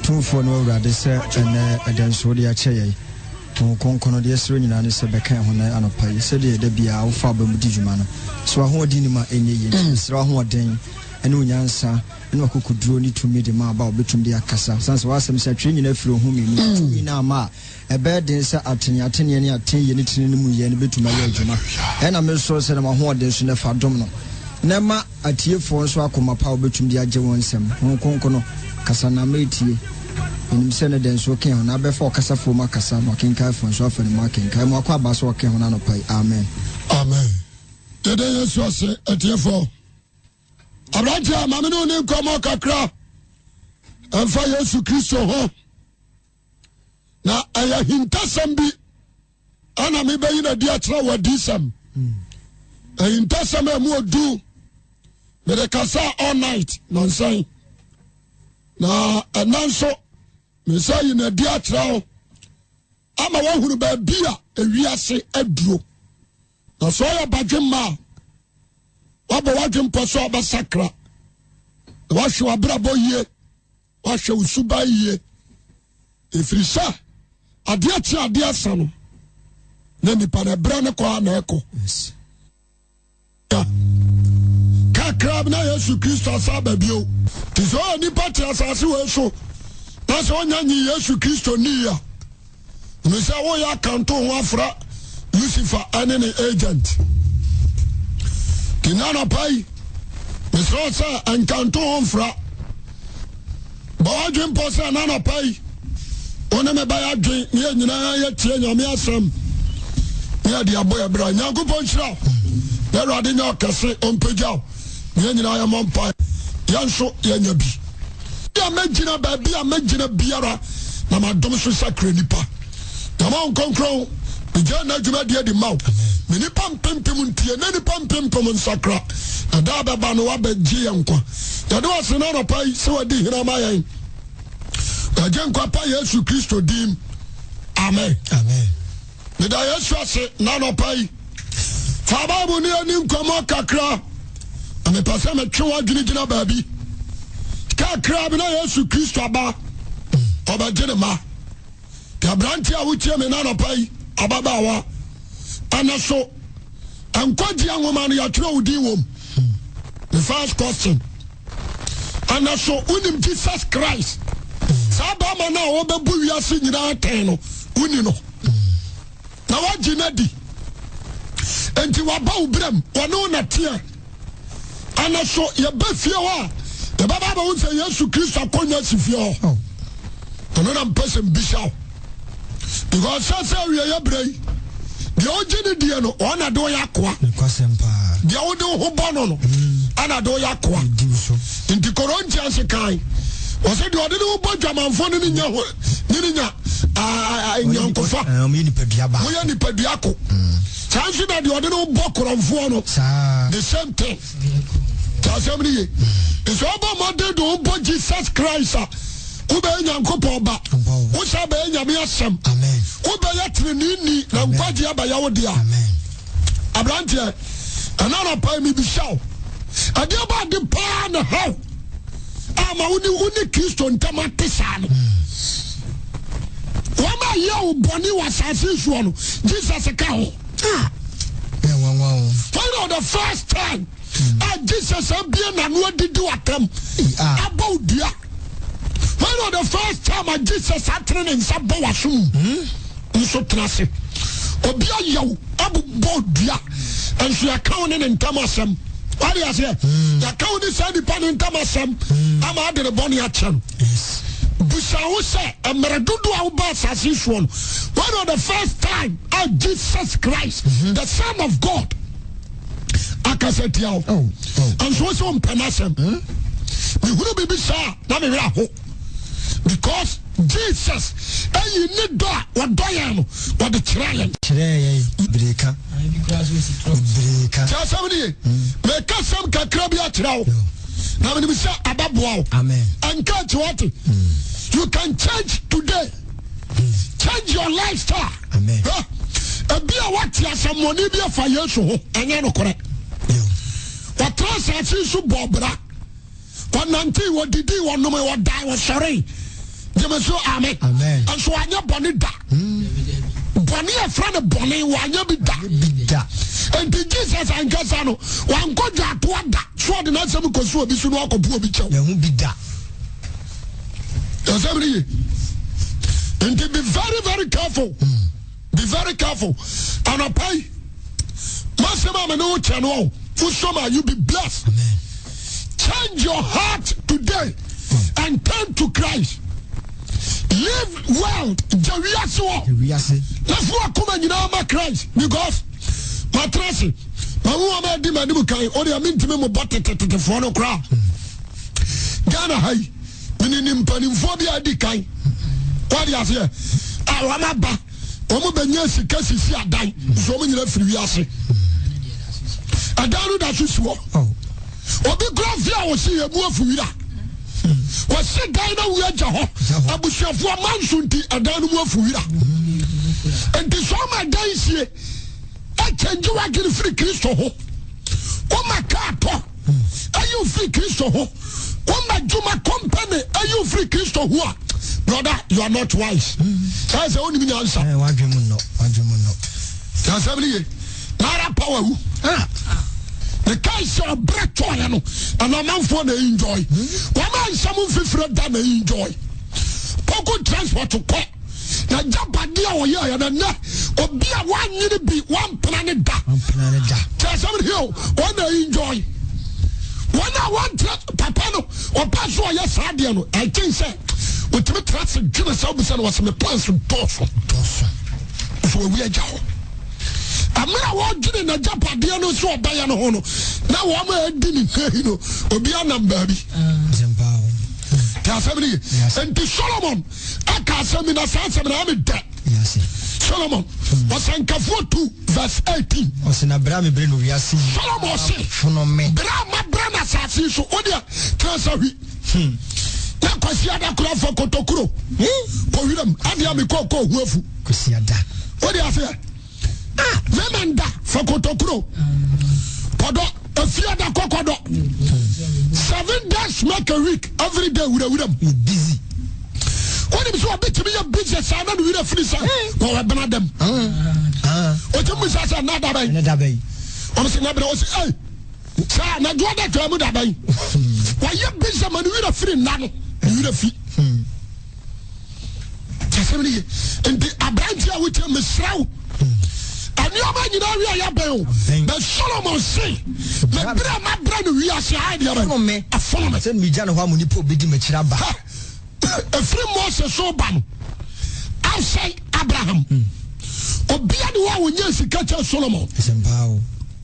Tumfo no Rade said, and then so the Ache. Konkono de esro nyina ne se beka ho na anopa yi se de bia wo fa ba mu dijumana so ho odini ma enye yi sra ho oden ene onyansa ene wakokuduro ni tumi de ma ba obetum de akasa sanse wasem se atwe nyina firo ho mi tumi na ma ebe den se atene ne atenye ne tini mu ye ne betum aye adwuma ena me so se na ma ho oden so ne fa dom no na ma atiefo so akoma pa obetum de agye won sem ho konkono kasa na metie in send den so ken na be for kasa fo makasa no ken kai fo so afani ma ken kai mo akwa ba so ken na no pai amen amen dede yesu ase atiefo abraja mame no ne komo kakra enfa yesu kristo ho na aya hintasam bi ana me bayi na dia tra wadisam hintasam amu odu me de kasa all night nonsense na ananso Mesai na dia trao ama wa huru ba bia ewiase aduro na so ya badwema wa bo wadwem poso obasakra wa hwe abrabo yie wa hwe usuba yie efrisa ade achi ade asano na nipa na bra ne kwa na eko ka krab na Yesu Kristo asaba bio tizo nipa ti asase we so That's one Yesu Kristo niya. Mesa wo ya kanto ho afra Lucifer enemy agent. Kinana pai. Mesa sa enkanto ho afra. Ba wadwen posa nana pai. Ona me ba ya dwen ne nyina ya tie nyame asem. Ne de aboya bra Nyankopon hira. Na rade nya kase ompagyaw. Ne nyina ya mompa. Yanso ya nyabi. Imagine baby, imagine biara. Na madom so sacre nipa. Na ma nkonkron. Ija na djuma dia di mau. Me nipa mpempem ntie, na nipa mpempem nsakra. Na da baba no wa begye yankwa. Ya do asena no pai se wadi hira ma yan. Ya jenkwa pa Yesu Kristo dim. Amen. Amen. Me da Yesu ase na no pai. Fa babu ni ani nkomo kakra. Ame pasa me twe wadwini gina baby. Crab na Yesu Kristo aba obagene ma ya branti a wuchie me na no pai ababawa anaso ankwaji anwoma no ya twerɛ udi wom the first question anaso unim Jesus Christ saba na obebu wiase nyina aten no uni no na wagina di enti waba ubram wono na tia anaso ye bafie wa the Baba won't say Yesu Christo akonya sifio. Ono na mpese mbisha. Because sasa we are brei. The ojini die no ona do yakwa. Kwasempa. The odi ho bono no. Ana do yakwa. Inti Corinthians kai. O se the odi no bodwa manfo no nya ho. Ni nya nyankofa. Omi ni peduaba. Wo ya ni peduako. Chansi na the odi no bokoronfo no. The same thing. Assembly. It's over mother do Jesus Christ. Ube nyankopon ba. Wo sha ba nyame asem. Amen. Ube yatrenini na nkwaje abaya wo dia. Amen. Abrantie. Anana pa mi bi shaw. Ade ba de pa na how. Ama uni Kristo ntama tesano. Wama ye uboni wasase suo no. Jesus ka ho. Find out the first time. Jesus abia na no didi watam about dia when the first time Jesus atrene nsa ba wasum nso trase obia yaw abu bodia enso ya kawo ne ntamasem wari ase ya kawo ne sadi pa ne ntamasem ama ade ne boni achem busa wo se emredudu a wo ba sase suon when the first time Jesus Christ the Son of God akasetiao and so penasem we will be sha na me ho because Jesus you need do what do you know what the trying breka ja somebody me ka sam kakra bia kirao na me sha ababoa amen and catch what you can change today change your lifestyle amen bia what ya some money bia fa Yesu ho enye no correct what transaction so bobra what nanti what did you want no me what die was sorry Jemeso amen. And so I know Bonida. Bonnie a friend of Bonnie, one year be da. And the Jesus and Gassano, one go to one that. So the next time because we should walk up to be chopped. There won't be that. And to be very, very careful. Be very careful. And I pay. Master Mama no channel. For summer you be blessed. Amen. Change your heart today and turn to Christ. Live well. Let's walk come in our Christ because my trust. My woman did my new kind. Only I mean to me more button to the front crowd. Ghana high. Meaning phobia decay. What do you say? I want back. Omo benyasi kasi si adan. So many free yase. Adanu da susuo. Obi grafia wo si ebu afuira. Wo se dan na wi aja ho. Abusuafo amansunti adanu mu afuira. Enti so ma dan sie. E change wa giri free Kristo ho. O ma ka to. Ayu free Kristo ho. O ma juma company ayu free Kristo ho. Brother, you are not wise. That's the only answer. Why do you not? That's every Nara power. The guys are bread toy and a man for the enjoy. One man, someone fifth than they enjoy. Poco transport to court. Now jump a deal or yeah, and or be a 1 minute be 1 planet da. 1 planet da. That's every hill. One they enjoy. One I want Papano or Pasua Yasadiano. I think so. With me trust in Jesus was my plans from Torso. So we are Joe. I mean, I want you in a Japadiano so by an hono. Now I'm didn't be a number. And to Solomon, I can't send me the sense of an dead. Solomon was in Kafu 2, verse 18. Was in Abraham Breno Yassi. Solomon said, Brahma Brana Sassi, so Odia, Transari. Kwasiada kura for kotokuro. Ko wiram adia me koko huafu. Kwasiada. What do you say? Memenda for kotokuro. Podo afiada kokodo. 7 days make a week. Every day we are busy. What if so a bit to be a business and we are free say. Go abandon them. What you must say another bay. Another bay. Honestly never was hey. Sa na do that to another bay. Why you business man we are free now. You the feet. And the Abrantia with him is slow. And your man, you know, we are bell. But Solomon say, my brother, we are saying, a former send me Jan Hamuni put Bidi Machiraba. A few more so bam. Outside Abraham. Or be the one when you see catch Solomon. Sempao.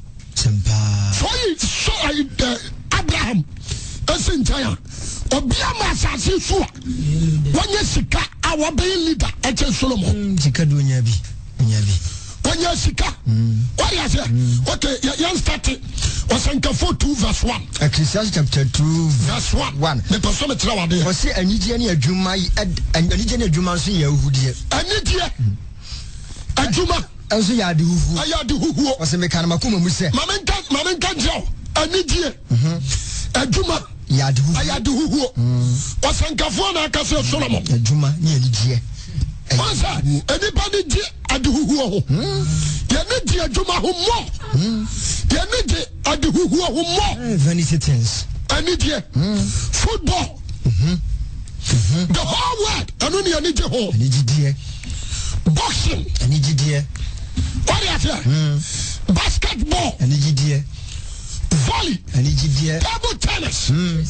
So Abraham. As in China. Obiama asase so when you sika our be leader at Solomon sika do nya bi when you sika what you say okay you start was in 2 verse 1 Ecclesiastes chapter 2 verse 1 the person me tell wade was say anigye na adwuma anigye na adwuma so ya hudie anigye adwuma enso ya de huhu aya de huhu was me kan makoma mu se mamenka jo anigye adwuma Ayadu who was Sankafona Castle Solomon. Juma near the Gia. Anybody adu who Yanidi Juma who more. Yanidi adu who more. Vanity things. Anidia football. The whole world. And only Anija home. Anidia boxing. Anidia. What is it? Basketball. Anidia. Volley, table tennis.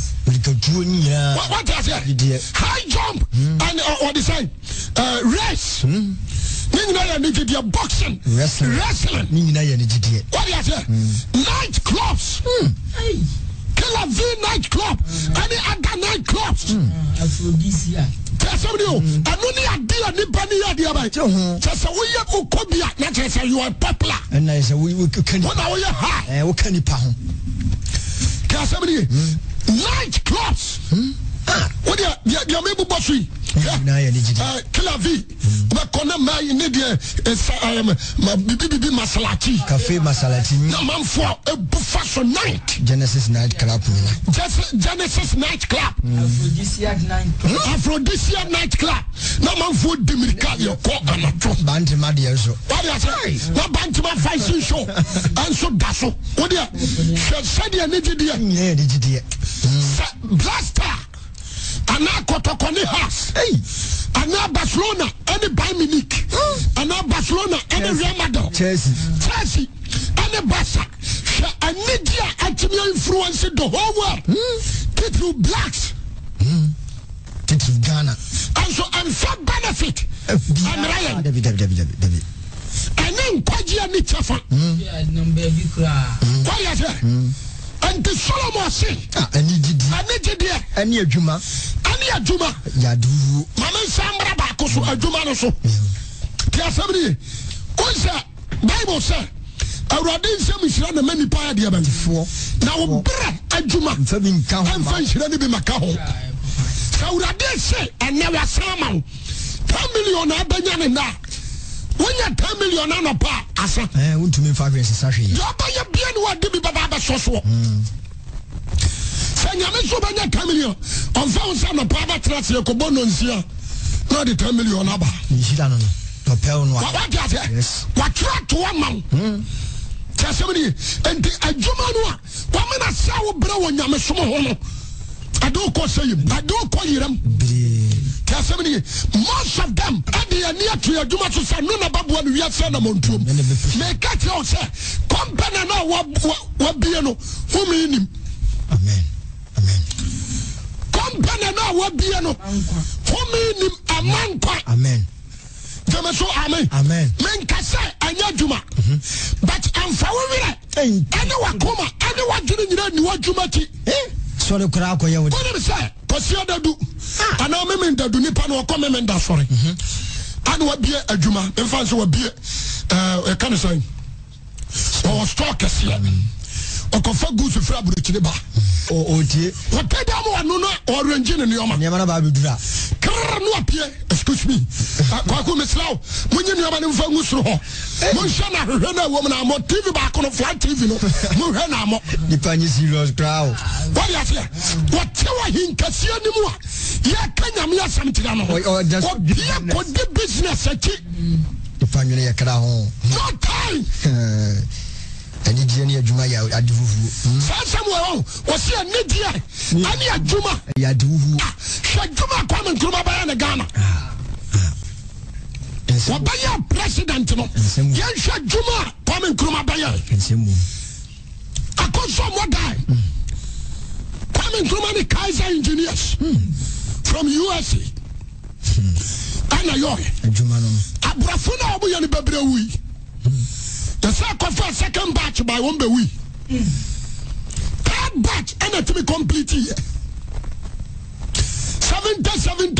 What is it? High jump and what is it? Race. Boxing, wrestling. What is it? Night clubs. Killer V night club. Any other night clubs. Aphrodisia. You are popular. And I say, we can high. What can you pound? Night clubs. What you maybe bossy? Kilavi bakona mai ne de bibi masalati cafe masalati na manfo e bufa so night Genesis night club Genesis night club Aphrodisiac night club na manfo demirika yo ko anato bantima de so what ya say na bantima fashion show anso daso what ya said ya nigide blaster ana kotokoni house ana Barcelona any Bayern Munich ana Barcelona any Real Madrid Chelsea any Barca anidia atimi influence the whole world people blacks to Ghana and so and for benefit and Ryan David and then kwaji ani chafa number bi kra why ya say and the Solomon say ani adwuma yadu mama sambra ba ko so adwuma no so ti asabri ko say Bible say awurade nsem hira na mani pa de abanfo na wo bra adwuma fa bi nka ho ma hira ni bi maka ho awurade say enewa sama 10 million abanya ne na wonya 10 million na pa asa wontumi fa hwe sahwe yo ba ye bia ni wade bi baba ba so so Nyame so banya 10 million on fa unsa no pa ba tra se ko bono nsia na de 10 million aba nhira no no pel no what yes what try to one man tasemi enti adwuma no a wa me na sa wo bra wo nyame so ho no ado ko sayim ado ko yiram tasemi most of them ade ya near to adwuma so sa no na babua no wiase na montuom me ka tell say company na wa bie no hu me nim amen company na wa bie no hu me nim amankwa amen so amen men kasa anya djuma but amfa wo wire ene wakoma ene wadwene nyina ni wadwuma ti so le kura akoye wo de say posia dadu ana memen dadu nipa na okome men da sore ana wa bie adwuma emfa so wa bie e kan say o stock asia okofa gusu fra burukire ba o tie what da mo anu no orange ne yoma ne ma ba bedura krar no apie excuse me kwa ko meslaw munye ne yoma ne mfa ngusuro ho mun sha na hwehwe na wo na mo TV ba ko no flat TV no mun hwe na mo ni panyi serious crowd what ya say what tewa hinkasi ani mu a ya kanya me asam tira no o just ko di business aki ni panyi ne yakra ho no time ani die ne adwuma ya aduvu Samuel o se ani die ani adwuma ya aduvu adwuma kwa men kuruma ba na Ghana wabaya president no yan hwa adwuma kwa men kuruma ba ya ensemu akoso mo dai kwa men kuruma ni Kaiser engineers from USA ana yo adwuma no abrafo na obo ya ni bebre wi the second batch by one be we. Third batch and to be complete here. 70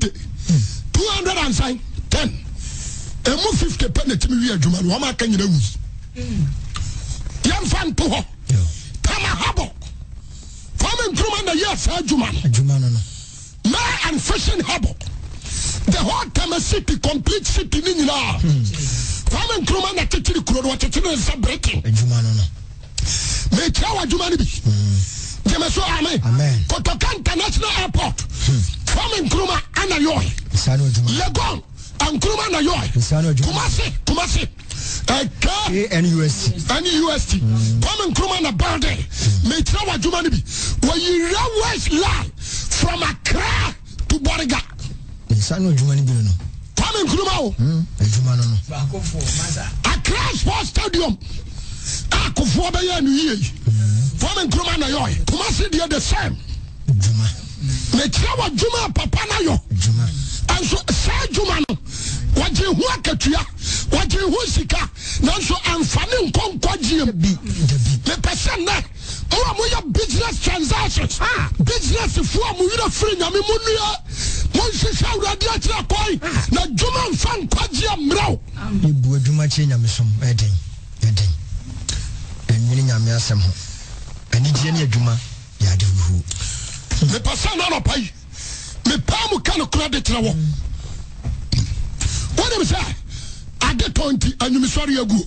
210 and more 50 penny to me Juman Wama can you use Yan fan to her Tama Habo Farming Truman yes Juman Ma and fishing Habo the whole Tama city complete city Nina Farming Truman na titiri kuro wa titiri celebrating Jumano no me chawa Jumani bi jemeso amen Kotoka International Airport Farming Kruma ana yoy Sano Juma Legon and Kruma na yoy Sano Juma Kumasi NUST Farming Kruma na Balde me chawa Jumani bi where you railways line from Accra to Boriga Sano Jumani bi no Kwame Nkrumah o Jumano no Accra Sports Stadium akofo be ya no yie Kwame Nkrumah na yo Kumasi dey the same Juma me trawa Juma papa na yo Juma anso sa Juma no waje hu akatua waje hu sika nanso amfane nkonkwagie bi me person na mo ya business transactions business fu amu yira free nyame mu nua Monsisa uradi atira koi na Juma mfan kwaji amrao ibu adwuma che nyame som eden enwini nyame asem ho ani die ne adwuma ya de hu me pasa na no pai me pamu kan kura de tira wo wona me say ade 20 anyumisori agu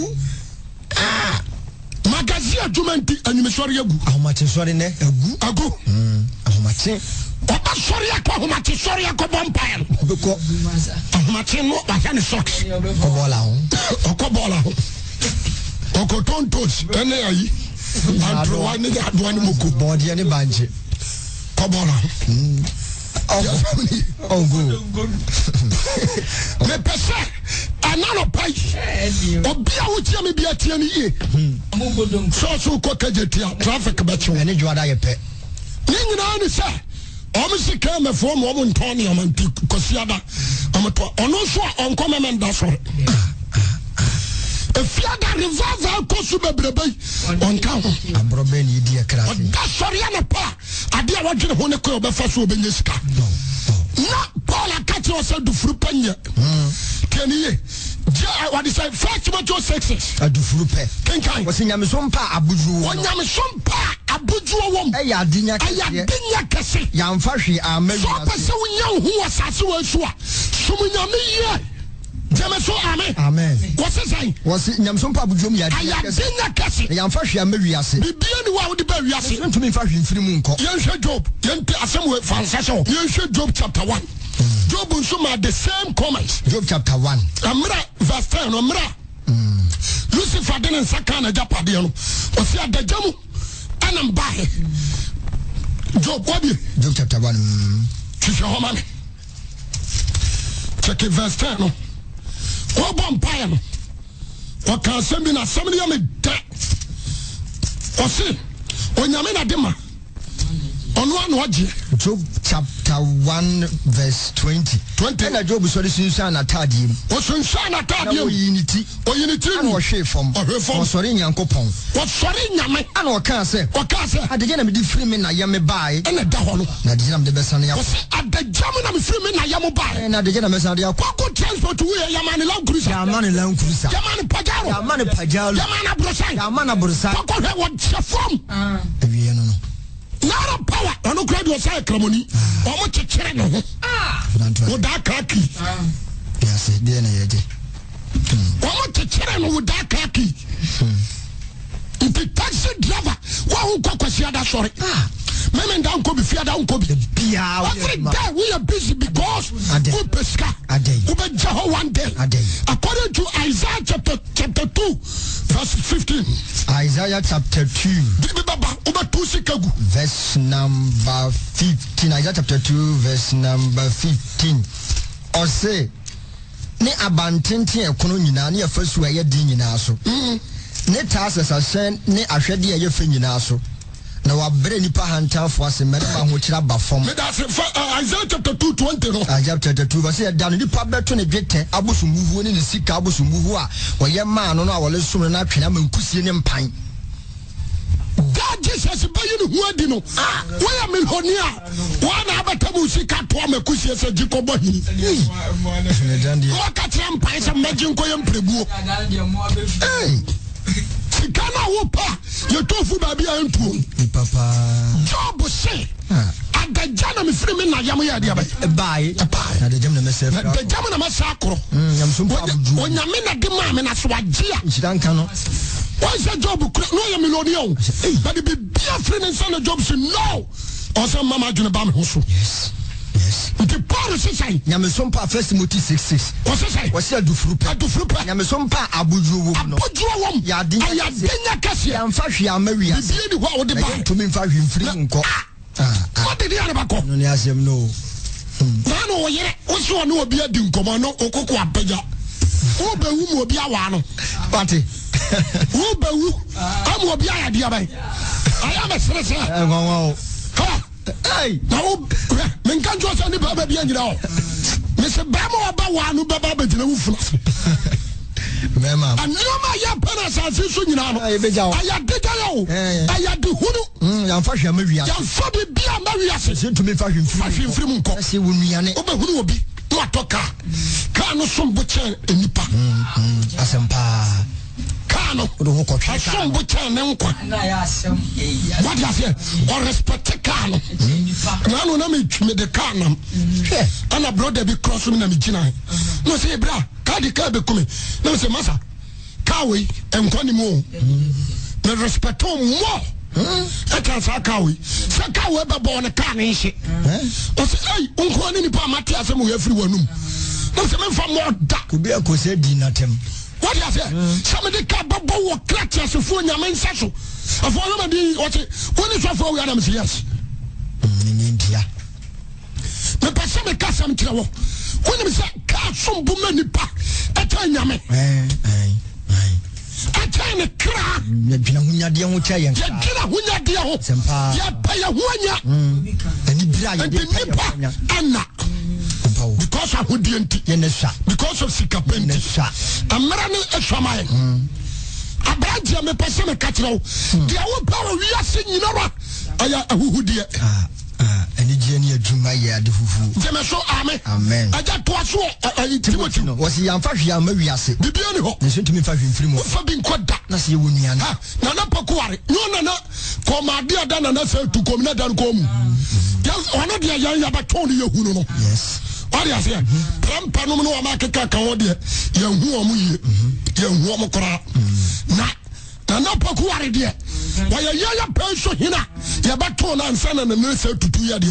magazine adjumanti anyumisori agu ahomache sori ne agu ahomache oba sori akwa ahomache sori akwa bompire obeko ahomache no ba ya ne socks kobola ho okobola ho okotontos ene ayi antro wa ne adwa ne moko body ne banche kobola oh good me pese anano pai obi a wutia me bia tie ne ye so ko kajetia traffic betcho ene juada ye pe ni nyina ni se o me sika me fo mo mo nton ne o man kosiada o me to ono so onko me menda so efiada revival ko su bebrebe onka ho abrobe ni di ekrase da sori na pa ade a wadwene ho ne ko obefa so obenye sika na Paul akati o se du furu panye keniye ja what is say first Timothy 6 adu furu pe kenkan wo se nyameso mpa abuju wo nyameso mpa abuju wom e ya adinya kese ya mfa hwe amawi so pese wo nya ho asase wo so a sumu nyame ye Jameso amen. What's it saying? Was it Yamson Pabujum? I am Cassie. I am fresh. I am very assy. Be any one with the berry assy. To me, fashion 3 moon. Yes, Job. Assembly Francisco. Yes, Job chapter 1. Job and Suma the same comments. Job chapter 1. Amra verse 10. Amra. Lucifer didn't Sakana Japadiano. Or see at the Jamu. And I'm by Job. What Job chapter 1. Check it verse 10. What vampire? What can send me? Somebody am a dead. Or see, when you're in a dimmer on one watch. Job chapter 1 verse 20. And a job is solution at Tadim. What's solution at Tadim? Unity or shape from sorry, Uncle Pong. What's sorry, Yaman? I know, can't say. What can't say? I didn't be free men. I am a buy and a daholo. Nadjam the best on the at the German. I'm free men. I am a buy and at the German. What transport to where Yaman Long Cruiser? Yaman Long Cruiser. Yaman Pajaro. Yaman Pajaro. Yaman Abrosa. Yaman Abrosa. What's your from? Nara power, I no crowd was a cramoni. How much a cherry? Would that khaki? Yes, then how much a cherry would that khaki? If the taxi driver, who could sorry. Men down could be feared down could be. Every day we are busy because we pesca. We Jeho one day. According to Isaiah chapter 2, verse 15. Isaiah chapter 2. Verse number 15. Isaiah chapter 2, verse number 15. Or say, ne abantinti ekono nyina ne afasu aye din nyina so. Ne tasas asen ne ahwede aye fa nyina so. Na wabre nipa hantanfo ase merema ho kira ba fom. Isaiah chapter 2 20 no. Isaiah chapter 2 verse ya dan nipa beto ne dwete abosumuhu ne sika abosumuhu a woye ma no no a wole sum na atwena mankusie ne mpan. God Jesus bayi no hu adi no. Wo ya millionaire. Wo na abatamu sika to mankusie se jikobo hin. Wo ka tram mpan se majinko yem prebuo. Sikana wopa ye tofu baby antu papa Job say aga jana me free me na yam ya dia bai na de jam na mesef de jam na masakro yam so pa buju onya me na de ma me na so agia nchidanka no why say Job no ya millionaire but the bia free ne son Job say no or say mama juna ba me ho so yes the Paul say nyameso mpa 1 Timothy 6:6 what say adufuru pa nyameso mpa abuju wom ya de nya kase ya mfa hwe amawi ase bi ni ho wo de ba to me mfa hwe mfiri nko what did you about no ni asem no na no yere wo so no obi adi nkomo no okoko apaja wo ba wu mo obi awa no pati wo ba wu am obi ayade abai aya mesrese wow hey now men kan jo say ni baba bia nyira o me se ba mo ba wa no baba ba gina wu funa mema anoma ya para sa se so nyina no aya deja yo aya de hunu ya mfa hwe amawi ase ya fa bia amawi ase se ntumi fa hwe mfiri mu nko se wo nuane oba hunu obi to atoka ka no so mbo chen enipa asempa ka no asom bo chan ne nkwa what you say or respect car no na no na me the car nam ana brother be cross me na me gina no say bra car the car be come na say masa car we enkwa ni mo me respect more I can't say car we say car we be born a car ni she o say hey unko ni pa mate asem we free wanum no say me fa more da obi akose di natem. What you say? Somebody can't bubble or crack as a phone, your main session. Of all of the what is your phone? Adams, yes. In India. The person may cast some trouble. When you say, cast some woman, I tell you, man. I tell you, crack. You're dear, which I am. You're dear, pay a one year. And because I would because of Sikapenti. I'm running a shaman. A branch of a person a catcher. The old power we are seeing, you know what? I who dear. Any genius to my yard. Jemeso, amen. I got to us Timothy. Was he young fashion? Maybe I say, the beautiful. Listen to me 5 more for being quite that. That's you wouldn't. Nana Pakuari. No, come my dear Dan and I said to come, not and come. Yes, one of the young Abatoni, you know. Yes. What do you say? Prampa no Amaka Kawadia, young woman cry. Nana Pakuari, dear. Why a young person here? Yabaton and son and the nurse to 2 years.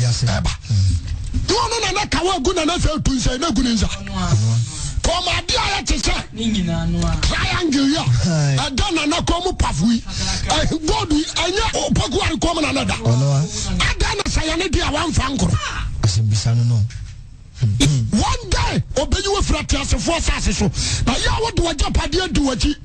No, Kawa good and I felt to say no good inside. Come, my dear, triangle, I done a Nakomo Pafui. I go to I Pakuari common another. I done a Sayanity one fango. One day, obey you for a class of 4 sasses. Now, you what do I jump at the do what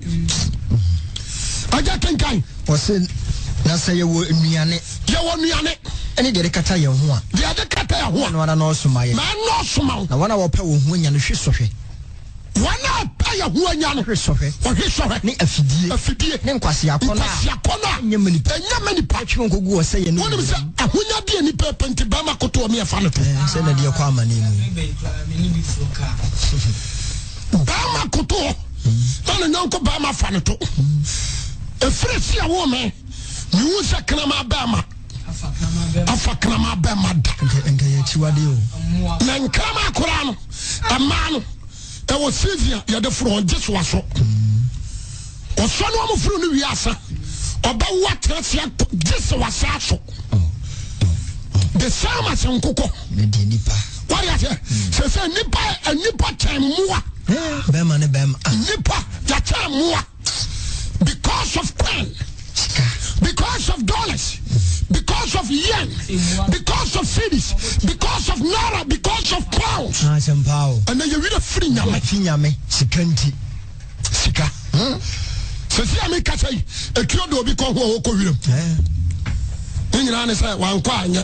I just think I was in Nasa, you were in Miane. You want me on it? Any dedicata, you want. The other cat, I want one and also my man, no small. Now, 1 hour per when you're sorry. 1 hour pay a 1 year sorry. Or his sorry, a fiddy, then Quasia Pona, and many patch won't go saying, one of them, I will not be any purpose to Bamako to me a fan. Send a dear Kwama name. Bamako, and Uncle Bama Fanato. A fresh woman, you was a Klama Bama. Afakrama Bama, and Chiwadio. Nankama Kurano, a man. There was Sylvia, you're the front, just was so. Or son of Fruit Yasa, about what this was so. The same as Uncle. What is it? Say Nipa and Nipa time more. Bam and Bam. Nipa, that time more. Because of pen, because of dollars, because of yen, because of cities, because of naira, because of pounds. And then you read a free yame, Sikanti. Sika. So see, I make a say, a kyodo because who will you? In your answer, 1 quine.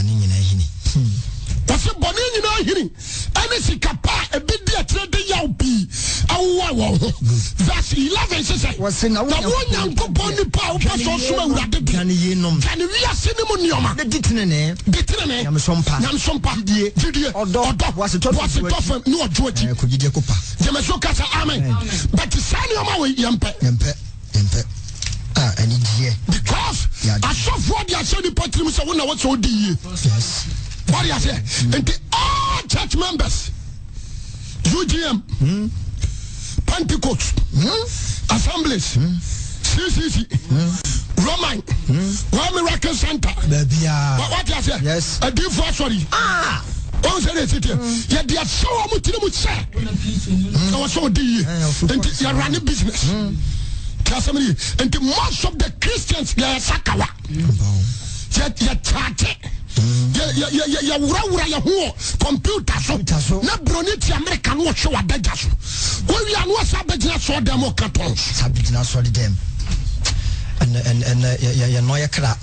What's a bonnet in our hearing? And it's a capa, a bit dear trading yaupi. That's 11 says. What's in our one young company power? Can you know? Can you see Yama? The Ditine, Yamsompa, or was it often? No, George, could you get Copa? Yamasokasa, amen. But the son of my Yampe. Ah, and because I saw what you said, the Patrimus, I wonder what's so dear. Yes. What you say? And the all church members, UGM, Pentecost, Assemblies, CCC, Roman, One Miracle Center. What you say? Yes. A deep sorry. Ah. Oh, say it. Yet they are so much say. I was so dear. And you are running business. And the most of the Christians, they are Sakawa. Yet you charge. Ya wura ya huo computer so na broniti America no show adaja so we wi anu asa abegina so dem okaton sabigina so dem and ya no ya kra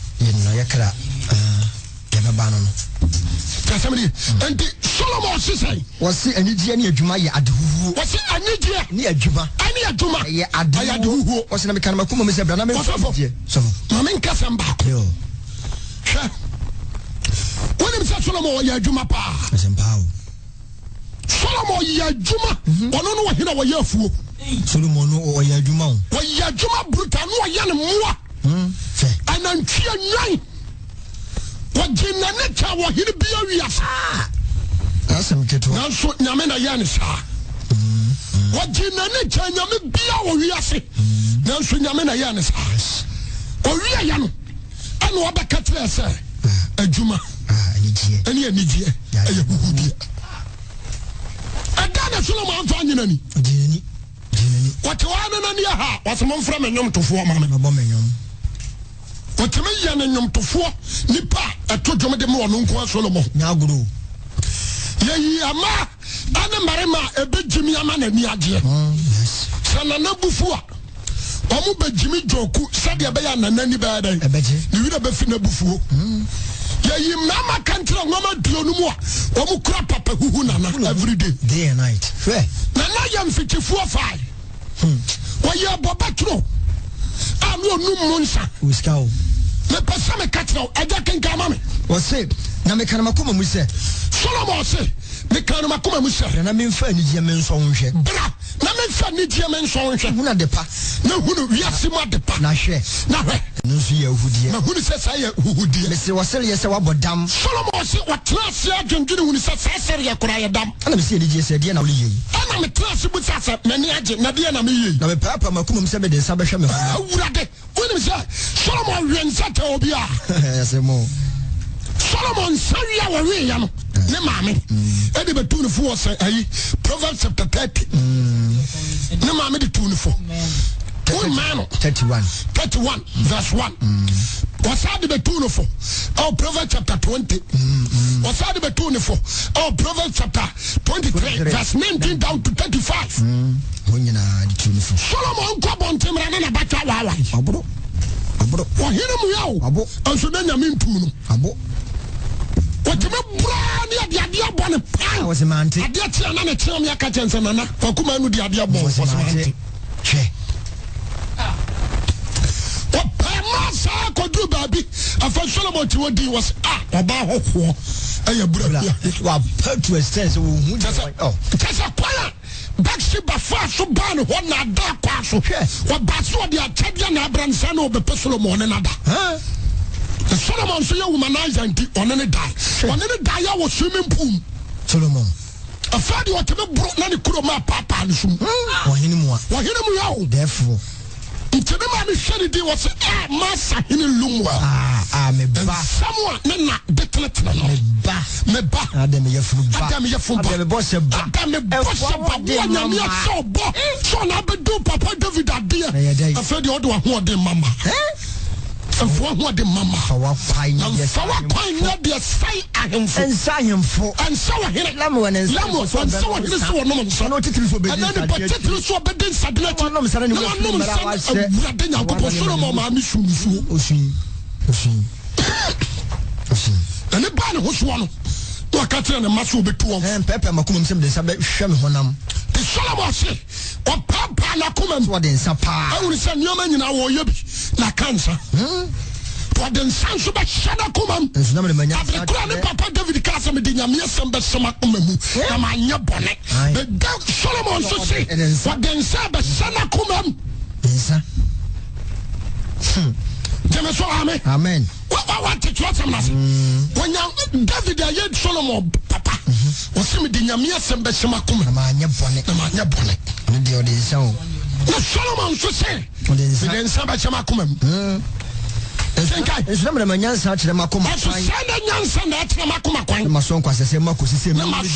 ya meba no kasamri and Solomon say wasi anigye ne adwuma ya adehuhu wasi anigye ne adwuma ya adehuhu wasi na meka na makoma me se bra na me so mama nkasa mba yo when him say Solomon ya adwuma pa Solomon ya adwuma ono no wa hina wa yafuo Solomon o ya adwuma o. Wo ya adwuma brutal no ya ne moa. Anantwie nwan. Wo gina ne cha wo hiri bia wiase. Asem keto. Nanso nyame na ya ne sa. Wo gina ne cha nyame bia wo wiase. Nanso nyame na ya ne sa. O wi ya no. Ana wo beka tere se adwuma. Anijie. Anijie. Aye huhudie. Adana Solomon fa nyina ni. Jinani. What one na nia ha was mon from enyom to fo mama babo menyom. What me ya na enyom to fo nipa atodwom de mo no nko Solomon. Nyaguru. Ye ama ana marema ebejimi ama na ni age. Yes. Sana na bufu a. Omo bejimi joku sade be ya na nani ba dai. Ebeje. Ni wi da be fi na bufuo. Ye mama kantra ngoma duonu mu a omo kura papa huhu nana every day and night. Fair. Nana yam fitifuo fai. Waya boba tro. Anu onu monsa. Uskao. Me pesa me katro aja kenka mama. O se na me kana makoma mu se. Solomon se me kana makoma mu se. Na me mfa ni je me nso nhwe. Bra na me mfa ni je me nso nhwe. Huna depa. Na hunu wiase mu depa. Na hwe. Na hwe. Nso ye hudie. Na hunu se sa ye hudie. Me se wasel ye se wabodam. Solomon se watrase adwendwene hunu se sa sere ye kora ye dam. Ana me se ni je se de na wole ye. Ana me trase bu sa se me ni age na de na me ye. Na me papa makoma mu se be de nsa be hwe me ho. Awurade woni se Solomon wensa te obi a. Yasemo. Solomon saria wa we ya no ne maame e de betu ne fo wo se ayi Proverbs chapter 30 ne maame de tu ne fo 31 verse 1 wasade betu ne fo oh Proverbs chapter 20 wasade betu ne fo oh Proverbs chapter 23 verse 19 down to 35 honyina de tu ne fo Solomon ko bontemra na batwa wa abro wa hina mu yawo abo anso na nyame ntu no abo what me brand ya dia bone pa was mante adia tia na ne tia me aka chense nana fakuma nu dia bon was mante che o pa ma sa ko du baby afa Solomon ti wodi was oba hoho aya bura wa put to a sense wo hu oh tesa kwala Backship fa so ban ho na da kwa so wa ba so dia tabia na abransa na obepe Solomon na da Solomon so you womanizer nti onene die ya wo swimming pool Solomon afadi what me bro na ne kuro ma papa ne sum wahene mu ya o therefore nti me ma me hwere di wo se masa hene lumwa me ba someone na detenetena no me ba adam ye fu ba adam me boss ba nyame so bo so na bedu papa David adia afadi o de ho de mama for what the mama our fine na de sai ahemfo and so here lamo and so no so no titiri so be and then the titiri so be den sadlet no msara ni brade nya ko Solomon ma mi sunsu osun and the ban ho so no to aka tire na maso be tuo pepe makoma msem de nsa be hwe me honam the Solomon say o papa na koma so de nsa pa awuri se nyoma nyina wo ye bi na cancer to the nsa so be shada koma nso na me manya abekura ne papa David kasa me de nyame sem be sema koma mu na ma nya bone the Solomon so say for the nsa be shada koma nsa Jeme so amen what to trust him when David aye Solomon papa o se me de nyame sem be sema koma na ma nya bone ne de o de nsa o na Solomon so say de nsa be sema koma mu nso na me manya nsa kire makoma so say na nyansa na kire makoma kwan ma so nkwa sese ma ko sese me ma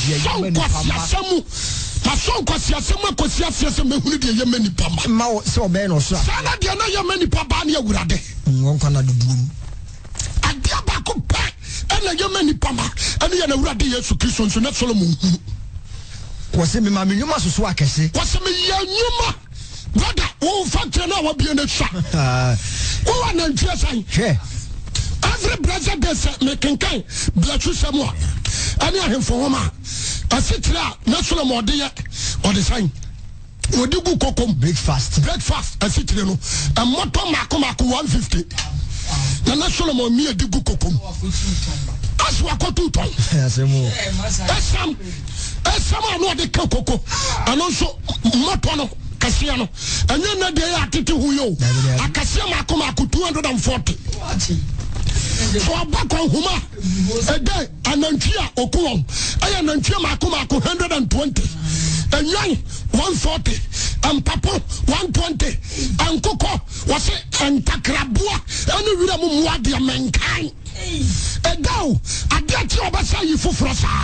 son kwasi asemu akosi asiase mehunu de ye mani pamba ma se obe no so sana de na ye mani pamba na awurade won kwa na dudum adia ba ko pa ena ye mani pamba ena ye na awurade Yesu Kristo nso na Solomon hunu ko se me ma me nyuma soso akese ko se me ye nyuma brother wo fa na wa bie na twa wo wa na ntwe san hwe every brother dey say me kenkan blachu samoa ani ahemfo homa asitira na Solomon de ye o de sign o de gu kokom breakfast asitire no a moto mako 150 na Solomon mi de gu kokom aswa ko 2 ton asemo esam anu de koko anonso moto no akasia no anya na de ya tete hu yo akasia mako 240 so abakon huma ede anantwia okuwon aya anantwia mako 120 enyan 140 ampapo 120 ankoko wase antakrabua anu wira mu muade menkan edao ade ti obasa yi foforo sa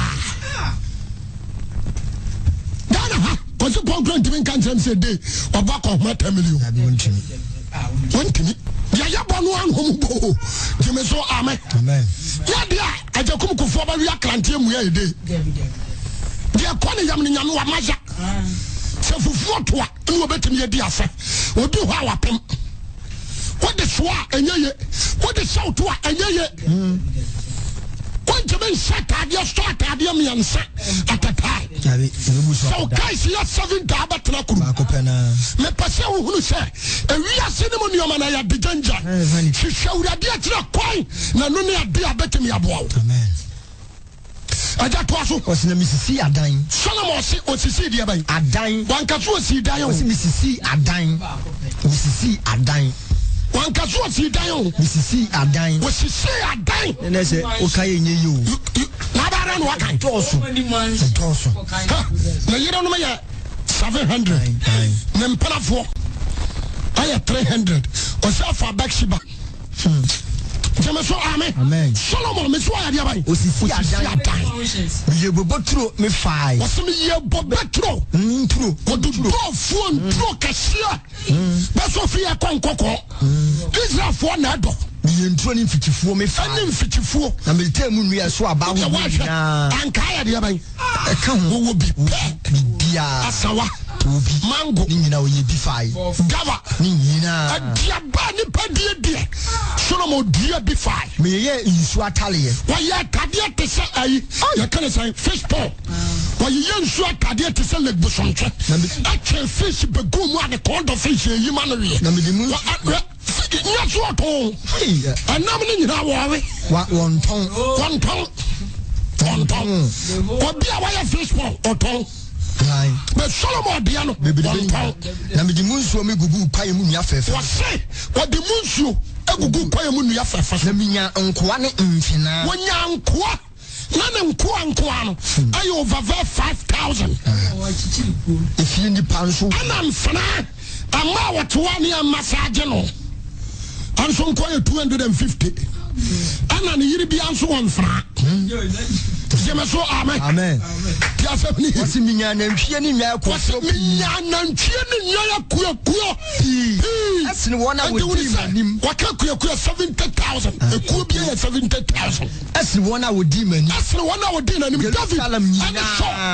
dana ha ko se bon grant men kan say dey obakon huma 10 million wontimi ya bonu anhom bo jeme so amen ya dia ajakum kofo ba wi akrantie mu ya ede dia kone yam ni nyame wa maja se fufu to a ni obetimi ya di afa obi ho awapem what the soa enyeye what the shout to enyeye when jeme shata dia start dia me yansa atata so guys ya 7 da batna kuru me pase wo hunu se ewi ase ne mo nioma na ya dijanja hwehwura dia tira kwan na no ne ade abetimi aboa amen aja to aso osina misisi adan Solomon si osisi dia ban adan wankaso osi dan o misisi adan wankaso osi dan o misisi adan osisi adan na se okaye nye yo na bara no wakan toso na yero no ya 700 na mpalafo aya 300 osafa Bathsheba jame so amen Solomon me so ya bai osisi adan ye bobotro me fai osimi ye bobotro ntro odudo fuo ntro kasia beso fi ya konkoko Israel fo na do ye ntro ni mfitifuo me fai ni mfitifuo na me temu nua so aba ho na anka ya de bai e ka ho wo bi bia asawa obi mango ni nyina oye bi fai gava ni nyina adiaba ni padie die Solomon dia bi fai me ye nsu atale wa ya tade te se ayi ya kana sai fish pond wa ye nsu atade te se leg bosonche a che fish be go mu ade cold fish yi ma no ye na me di mu nya so to anam ni nyina wa wonton obi a wa ya fish pond oton but Solomon diano na me di munsuo me gugu paye mu nua fefe wose o di munsuo egugu paye mu nua fefe na minya nkoa ne mfina wonya nkoa na ne nkoa no ayo over 5,000 ifie ni panso ana mfina ama watoa ne massage no anso nkoa 250 ana ne yiri bi anso won fra jeme so amen ya se ni wasi minya na nhwie ni nwa ko minya na nhwie ni nwa kuo asini wona wodi manim waka kuo 70,000 ekuo bi ya 70,000 asini wona wodi manim David salam nyina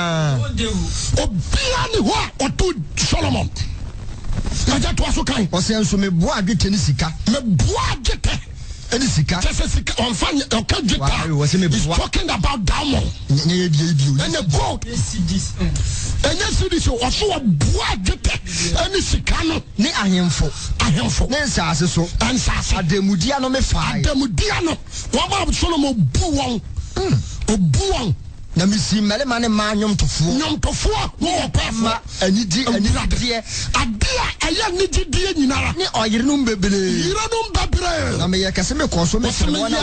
obia ni ho oto Solomon aja to aso kan o se nso me boa adwete ni sika me boa adwete any sika on fan is talking about diamond and the gold and yes so also boa gete any sika no ni ahemfo ne nsase so ansase ademudia no me fa ademudia no wa ba Solomon obuwon na misi mele mane ma nyom tofo wo pefa anidi adia aya nigidie nyinara ni oyirenum bebele na me yakase me koso me wona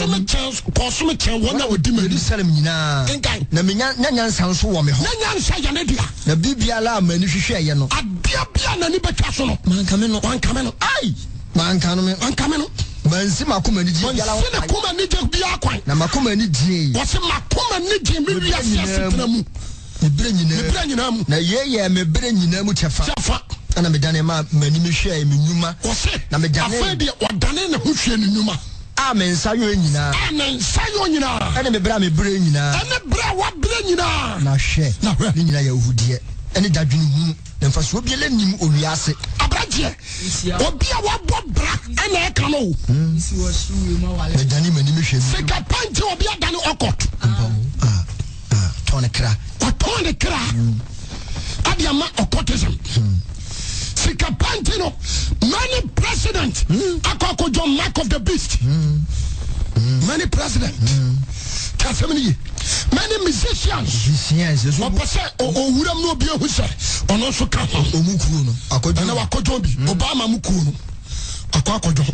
odi mani Jerusalem nyina na me nyanyansa nso wo me ho nyanyansa ya ne dia na bibia la mani hwehwe ye no adia bia na ni betwa so no wankame no ai wankame no mansi makoma ni ji yala wa makoma ni je bia kwan na makoma ni ji wo se makoma ni ji me wi asetena mu mebre nyina mu na ye mebre nyina mu chefa ana me dane ma mani me hwe me nyuma wo se na me dane afa de odane na ho hwe ni nyuma amen sayo nyina ana me bra nyina ana bra wa bra nyina na hwe ni nyina ya ohudie ene dadwini hu na mfaso obiele nim owiase abraje obi a wabo bra ene eka no isi wo suwe ma wale me dani mani me hwe sika panti obi adane okot tone kra adiama okotism sika panti no many president akoko John Mark of the Beast many president many musicians opese o wuram no obi ehu se ono so ka omuku no akojo na wakojo bi Obama muku no akojo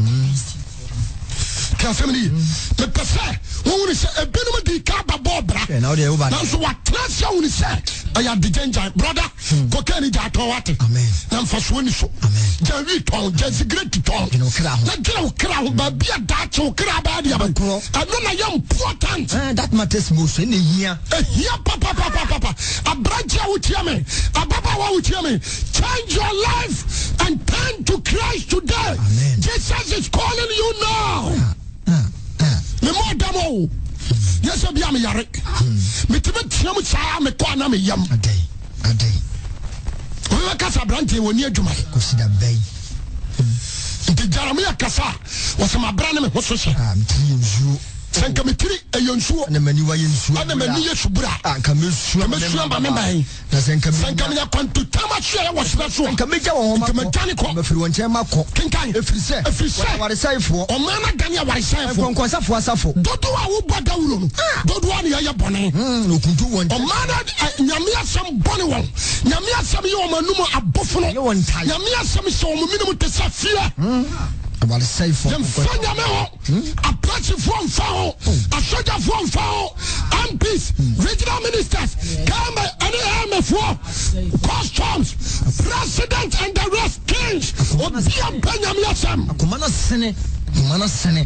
kasemni me pese won se ebenum di ka babo bra na ode uba na so watrasia won se aya de genja brother kokani ja to wate amen na mfaso ni so ja wi ton ja secret ton no kra ho na kra ho ba bia da che kra ba dia ba ano na yam important that matters most in here papa abraja utiame ababa wa utiame change your life and turn to Christ today. Amen. Jesus is calling you now. Me mo damo. Yes, I be am yare. Me tibe tiam cha me kwa na me yam. Adai. We kasa brante woni adwuma. Ko sida bay. Nti Jeremiah kasa wasema brane me hoso hye. Mtiyenzu. Sanka metiri eyensuo. Na mani wa yensuo. Ana mani yesubura. Anka mesua ba me bai. Na sanka me kwantu tama hye wo sebe so. Anka meja wo homa. Mtani ko. Mafiri won chen makọ. Kinkan. Efrise. Waresaifo. O mana dania waresaifo. Konkonsafo asafo. Dodo a wo boda wuro no. Dodo a ne ya bone. Okuntu won. O mana nyame asem bone won. Nyame asem ye o manum abofo no. Ye won tai. Nyame asem se o minum tesafia. Waresaifo. Fanya me ho. Approach from far. A soldier from far. MPs, regional ministers, come and MF4, customs, president and the rest kings. Obiam Benjamin Yasam. Kumana sene.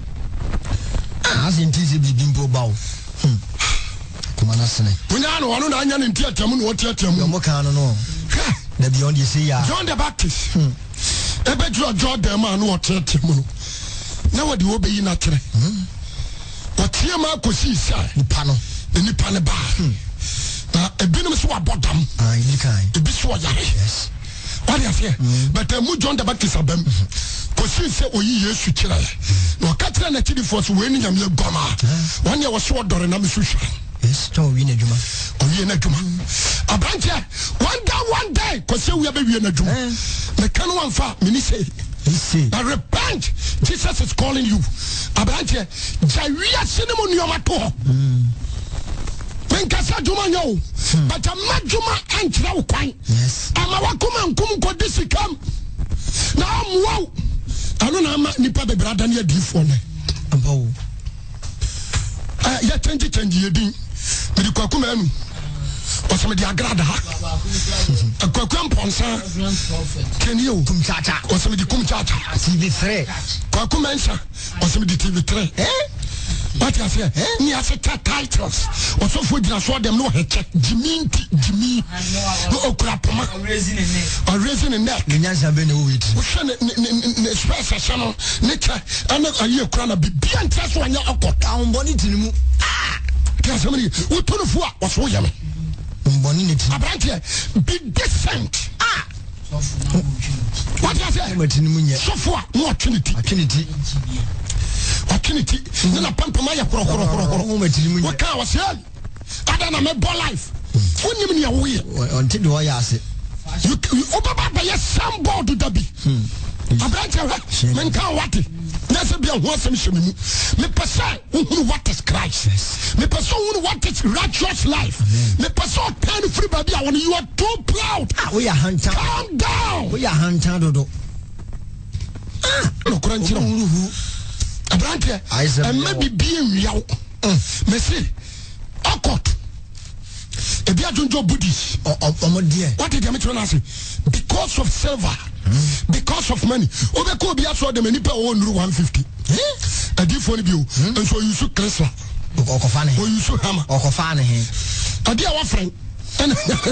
As in TZ Bimbo Bow. Kumana sene. Punano, I don't know any theatre, what theatre, Mokano no. The beyond you see, John the Baptist. Ebedro John the man who theatre. Now what do you obey in a tree? What here Marco sees, Pano, the Nipane bar. A binum so about them. You can. To be so yes. What is here? But I moved John the Baptist of them. Because he said, oh, yes, you chill. No, Catherine, the chili force winning a meal bomber. 1 year was short door and I'm sushi. Yes, don't win a Juma. Oh, you know, a branch one day, because we are baby in a Juma. The Canoan far, Minister. I repent. Jesus is calling you. Abrante, Jaria cinnamon yomato. Menkasa Juma yo. But a majuma and now quite. Yes. I'm a wakuma and kum could this come. Now I'm wow. I don't know nipa be brother near D phone. Ya 2020 year din. With the Kwakumem. Or some of the Agrada. A Kwakum Ponsa. Can you come chacha? Or some of the Kumchacha? TV3. Kwakumensa. Or some of the TV3. What I say? Ni asset titles. Or so for the saw them no head check. Jimmy. No crapama. Or raising a neck. Ninja been with. Special channel. Nature. And a year crown a big and test one your upper town bonnet in the moon. There's somebody who told the four was so yummy. Abrantia, be decent. What I say? So far, more Trinity. Then a pampamaya. What can I say? I don't know my life. When you mean your way until I ask it. You open by your some board to the be. Abrantia, men can't what it. That's be a wholesome shimmy. Me person who what is Christ. Me person who what is righteous life. Me person turn free baby when you are too proud. We are hunter. Calm down. We are hunter dodo. No crunchy no. Abrantia, and maybe being real. Me say, Okot. A beer Junjo Buddhist. What did you say? Because of silver. Because of money. Obeko bia so de many per 150. A different view. And so you should Chrysler. Okofane. Or you should hammer. Okofane. A dear one friend. And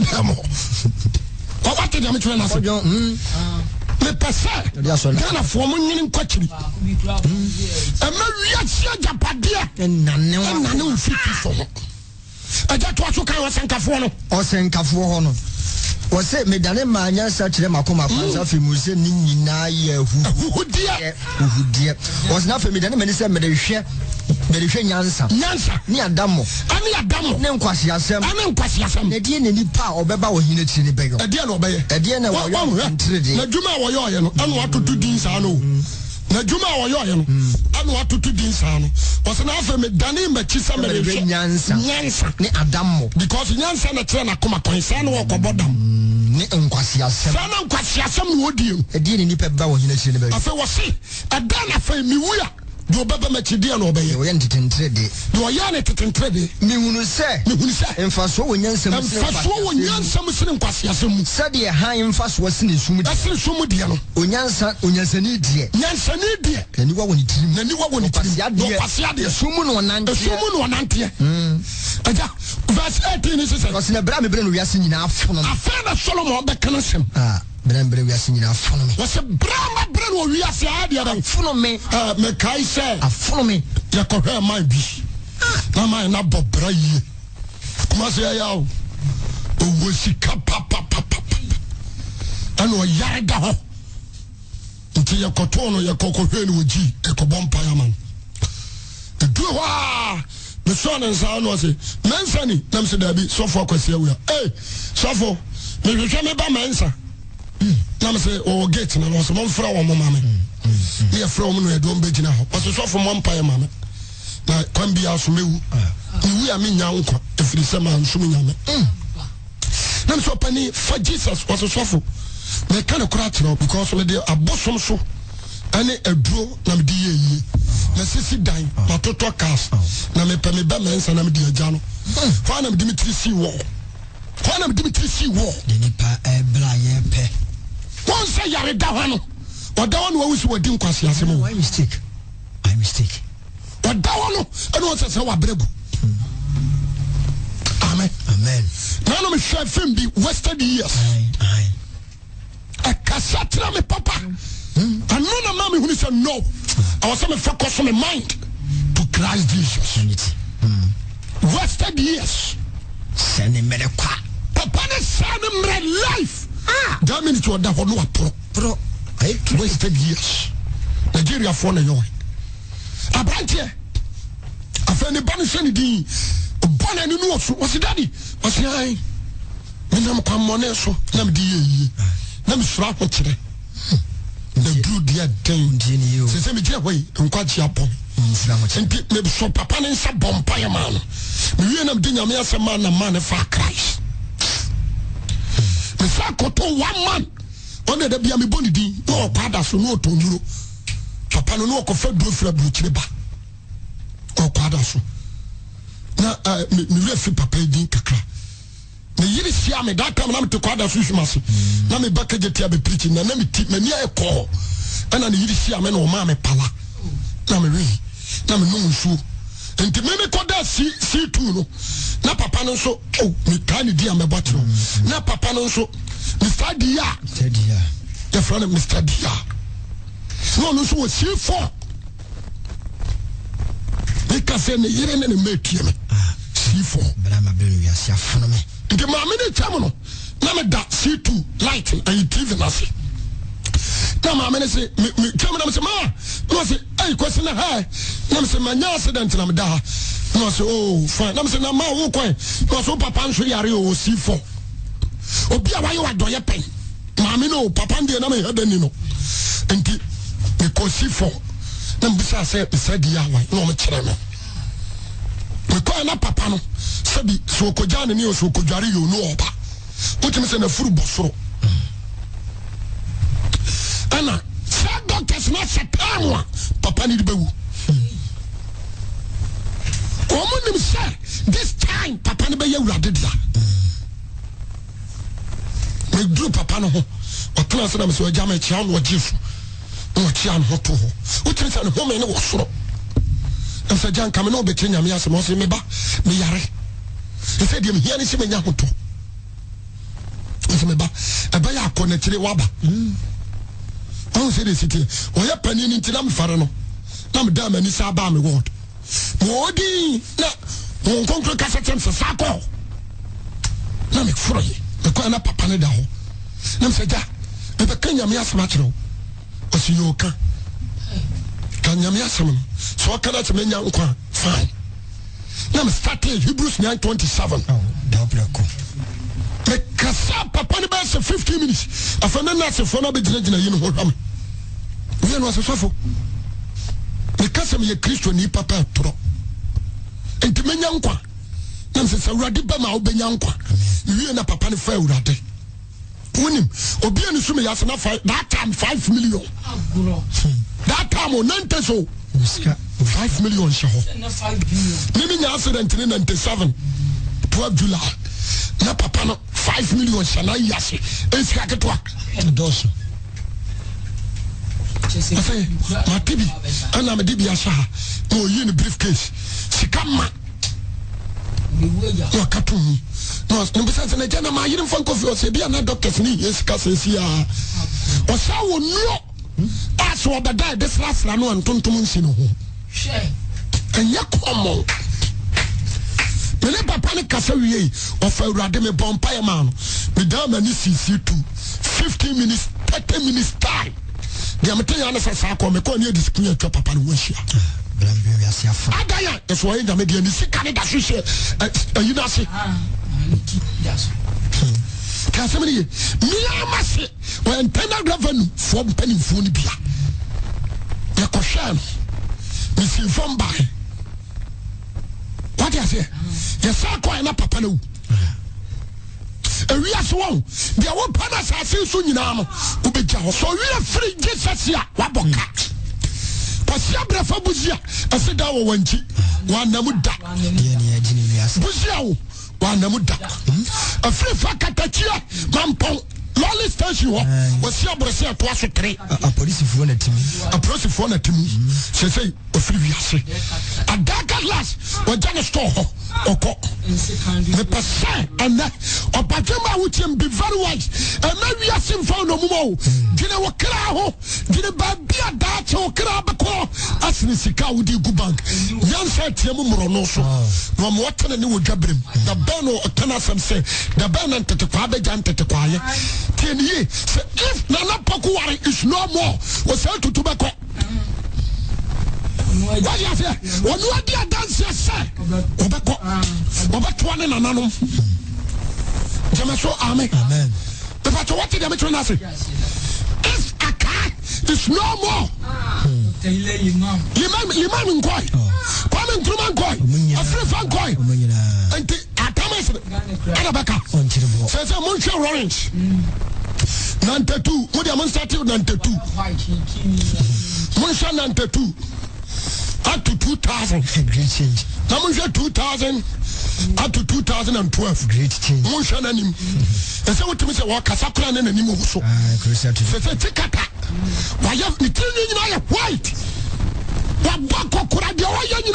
what did you say? Me pese. Gana for money in Quatri. A Maria Japadia. And none 50 for. I just want to carry a Sankafono. Or Sankafono. Was it me dane manya such them akoma kwanza fi muse ni nyina ye hu dia was na fe me dane me se me de hwe nyansa ni adamo ne nkwasi asem na die ne nipa obeba wo hine tiri ne bego e die na obeye e die na wo yo ntrede na dwuma wo yo ye no anu atoto din sa no na dwuma wo yo ye no anu atoto din sa no was na fe me dane ma chi sa me de hwe nyansa ni adamo because nyansa na tere na akoma kwansa no wo kobodam ne nkwasiasem sana nkwasiasem no odi edi ne nipa ba wo hina chire ne ba afa wo se ada na fa mi wu a do baba ma chide na obeye wo ye ntetentre de do ya ne tetentre de mi hunu se mfaso wo nyansam sine nkwasiasem se de han mfaso sine sum de asine sum de no onyansani de ani wa woni tirim kwasiade sum no nante aja verse 18 is say because na bra me bre no wiase nyina afono afa na Solomon be kana sem bre wiase nyina afono me was bra no wiase ade ara afono me me kai say afono me ya ko hwe man bi na man na bobra yi kuma say ya o wo sika papa ano yare da ho nti ya koto no ya kokohwe no oji e ko bompa ya man e du ho me so na nsa no say mensa ni nam se da bi sofo akwase awia sofo me hwehwe me ba mensa nam se o gate na no so mo mfra wo mo mame me ya fra wo no e do mbegina ho o so sofo mo mpa ya mame na kwambi aso mewu mewu ya me nya nkwa efiri se ma nso me nyame nam so pani for Jesus was so sofo me kana kura tro because me dey abosom so ane aduro na me di yeyi na sisi dan na toto cars na me pe me ba mensa na me di agya no fa na me Dimitri si wo de nipa bla ye pe won say yare da ho no oda wo no wa wusi wodi nkwase ase mo why mistake oda wo no ene won say wa bregu amen na no me share film bi wasted years akasatra me papa and no na mama who said no I was me focus on my mind to Christ Jesus wasted years send him the kwa papa ne send him life that means to da ho no pro wasted years Nigeria for na yo abrantie afani banu shani din bona ni no so was daddy was ai menam kwa mone so nam di yi nam sura ko kire the good dia den se me dia hoy nkwa chi apom nti me so papa ne nsa bompa ya man me wie nam di nyame asema na man fa Christ me sa ko to one man on the bia me boni din no kwada so no to nyuro papa no ko fa do fra bu kire ba o kwada so na me refi papa din kakra me yiri sia me that time na me to kwada so hwimase na me baka jetia be preaching na me ti mani ayeko ana ne yiri sia me na o ma me pala na me wi na me no nsu enti me koda C2 no na papa no so me kan di am batro na papa no so Mr. Dia the friend of Mr. Dia no so was C4 because ne yiri ne make me C4 bra ma belu ya sia fono me the mammy chamono, Nama da C2 light and TV nasi. Now, mammy say, me come and say, Ma, no, say, hey, question a high. Nam say, my accident, and I'm da. No, say, oh, fine. Nam say, Nama, who quite, no, so papa, and show you C4. Oh, be a why you are doing a pen. Mammy, no, papa, and the enemy had any no. And because C4. Then besides, said the hour, no, my chairman. We call na papa no sabi so ko jane ni o so ko dware yo no oba wotimi se na furu bosoro ana sa doctors na setanwa papa ni bewu omo nim say this time papa ni be yewurade dia me dru papa no ho o class na me so jama chia no jifu o chia no to ho wotimi se no ho me ne wo soro and say John come no be tenya me asem say me ba me yare he said him here ni se me nya hoto say me ba e ba ya connectire waba I say the city o ya pani ni ntina me fare no na me da mani sa ba me word mo di na on konkro ka setem se sako na me froye e ko na papa ne da ho na me say ja e be kanya me asem a kire o si yo ka kanyame asem so kana temenya nkwa fine na me start Hebrews 9:27 double ko me kasa papa ne ba se 15 minutes afana na se fo na be gina yi no ho hwam we no asofo me kasa me ye Kristo ni papa toro enti menya nkwa na me se urade ba ma obenya nkwa we na papa ne fa urade Winim, Obian is me as that time 5 million. That time on 90 so 5 million. 5 billion. Maybe accident in 97, 12 July. Na papa no 5 million shana yase. Esi aketwa. Doso. I say, my TV, and I'm a DB Asha. No, you in a briefcase. She come, no, cartoon. No, besides, and again, my uniform coffee was a be another doctor's knee. Yes, Cassia. Or so no. That's what the guy this last Lano and Tontumusino. And ya come on. Papa panic Cassawi of a Rademe Bompire man. Madame and CC2. 15 minutes, 30 minutes time. The American Sako, me call near the screen of Papa Wisha. Agaya, that's why the median is Canada. You know, say, Casamini, Mia when penal revenue from penny Funibia. Yakoshan, Missing from by. What is it? Yes, Sako and a Papano. We are one. There were partners I see soon now. So we are free Jesus here. Waboka. Pasiabra Fabuzia. I said that one Namuda. Buzia. One Namuda. A free Fakatachia. Mampong. Lolly station was your Brazil to us a police phone at me. A police phone at me. She say, a free a dark at last. Or Janus store. Or the percent and that. Or Pajama would be very wise. And maybe I seem found no more. Did I walk out? Did a bad be a Dutch or Krabako? As Nisika would you go bank? Young said Tiamuronoso. From what can a new Jabrim? The Bano or Tanasam say, the Banan to the Pabajan to the quiet. 10 years. So if Nana Pakuari is no more, was sell to tobacco. What you say? When you are there, dance, say, Obako, Obatwan and Anano. Jamaso, Amen. Amen. The Pato, what did the Metron say? If a car is no more, Liman and Koi, Kwame Truman Koi, a free fan Koi, and the Atamas, Arabaka, says a Muncher Orange. 92, what am I starting 92? Muncher 92. Up to 2000. Great change. Namusha 2000 up to 2012. Great change. Musha nanim. And so what to me say what Kasakura and Nemo so. Say Tikata. Why have the thing white? What Bako Kuradia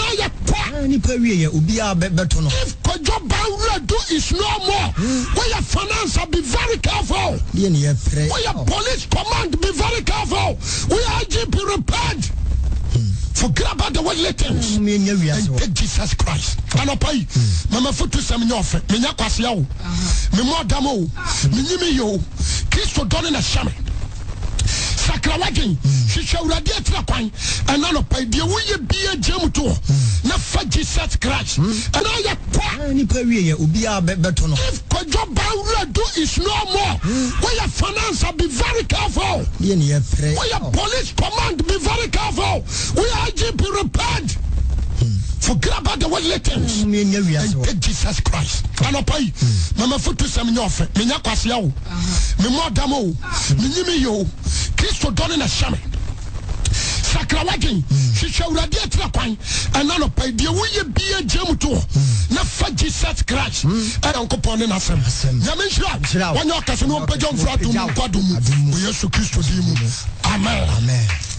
Ubia Betono. If Kojoba do is no more, where your finance be very careful. Where your police command be very careful. Where IGP repaired. Forget about the worldly things and take Jesus Christ. Anopai, Mama Futu Saminyofe, Minyakwasiao, Mimodamo, Minimio, Christo Donin a Shaman. Sakrawagin, she shall radiate la coin, and Anopai, dear, will you be a gem to Nafa Jesus Christ? And I have Niperia, Ubia Betono. If Kojoba do is no more, where your finance be very careful. Where your police command be very careful. Where IGP repaired. Forget about the worldly things and take Jesus Christ. Anopai, Mama Futu Saminyofe, Minyakwasiao, Mimodamo, Minimio, Christo Donin a Shaman. Sakrawagin, she shall radiate la coin, and Anopai, dear, will you be a gem to Nafa Jesus Christ? And Uncle Pon and Assam. Yamisha, one your cousin, John Fratum, Quadum, Yesu Christo. Amen. Amen.